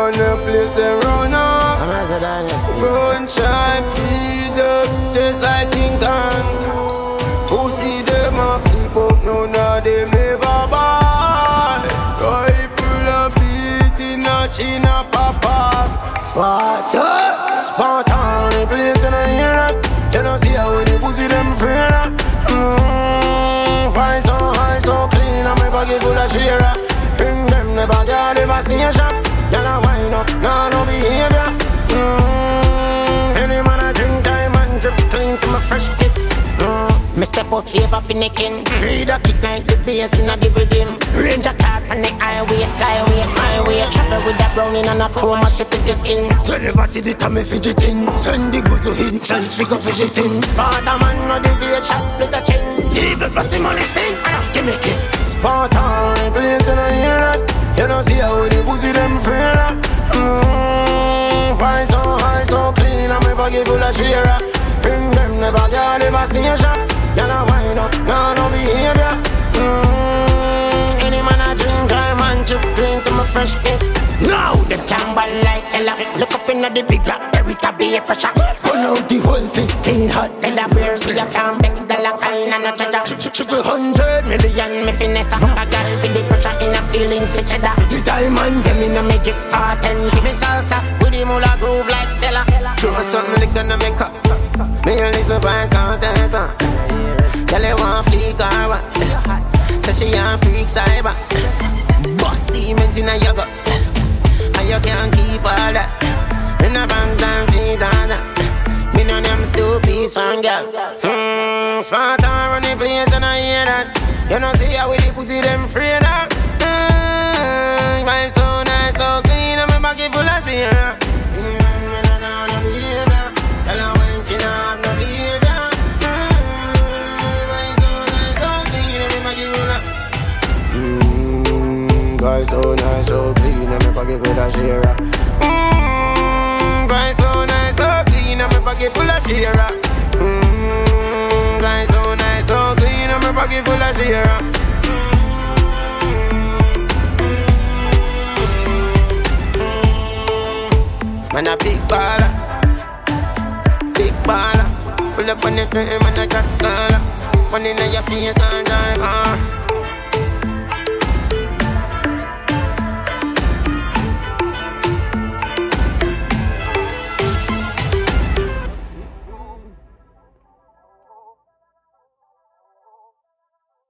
run the place, they run up. Run, try, beat up, just like King Kong. Who see them a flip up, none of them never buy. Rifle a beat in a chin a pop up. Spartan, the place in a hear that. You don't see how the pussy them free that. Fine so high, so clean, and my pocket full of share. Bring them never get them a station. Y'all a wind up, no behavior. Any man a drink time and drip clean to my fresh kicks. Me step out favor pinnaking. Read a kick like the bass in a the rhythm. Range a car on the highway, fly away, my way. Travel with a browning and a chroma sip it this in. You never see the time me fidgeting. Send the gozo hit, selfie go fidgeting. Sparta man no the V shot split a chin. Evil plus the money sting, give me kick. Sparta, the place in a hear that. You don't see how the pussy them free that. Fine so high, so clean, and my pocket full of share. Bring them never get them a station. Y'all a wind up, no behavior. Any man a drink, dry man chip clean to my fresh kicks. Now them can ball like hella. Look up in the big black, there it a be a pressure. Pull out the whole 15 hot. Let a beer see you can beg the la kind and a cha-cha. 100 million me finesse. Fuck a girl for the pressure in a feelings for cheddar. The diamond them in a magic heart and give me salsa with the moolah groove like Stella. Show me something like gonna make up. Me a listen vibes contest. Girl you want fleek or what? Say she a freak cyber. Boss cement in a yogurt. And you can't keep all that. In a van time feed all that. Me know them stupid son girl. Sparta run the place and I hear that. You know see how we the pussy them free that. My so nice, so clean, and my pocket full of beer. Tell her when she not have no behavior. My so nice, so clean, and my pocket full of. Guy so nice, so clean, and my pocket full of share. Guy so nice, so clean, and my pocket full of share. Guy so nice, so clean, and my pocket full of share. Man a big baller, big baller. Pull up on the crib and a chat caller. One in your face and drive hard.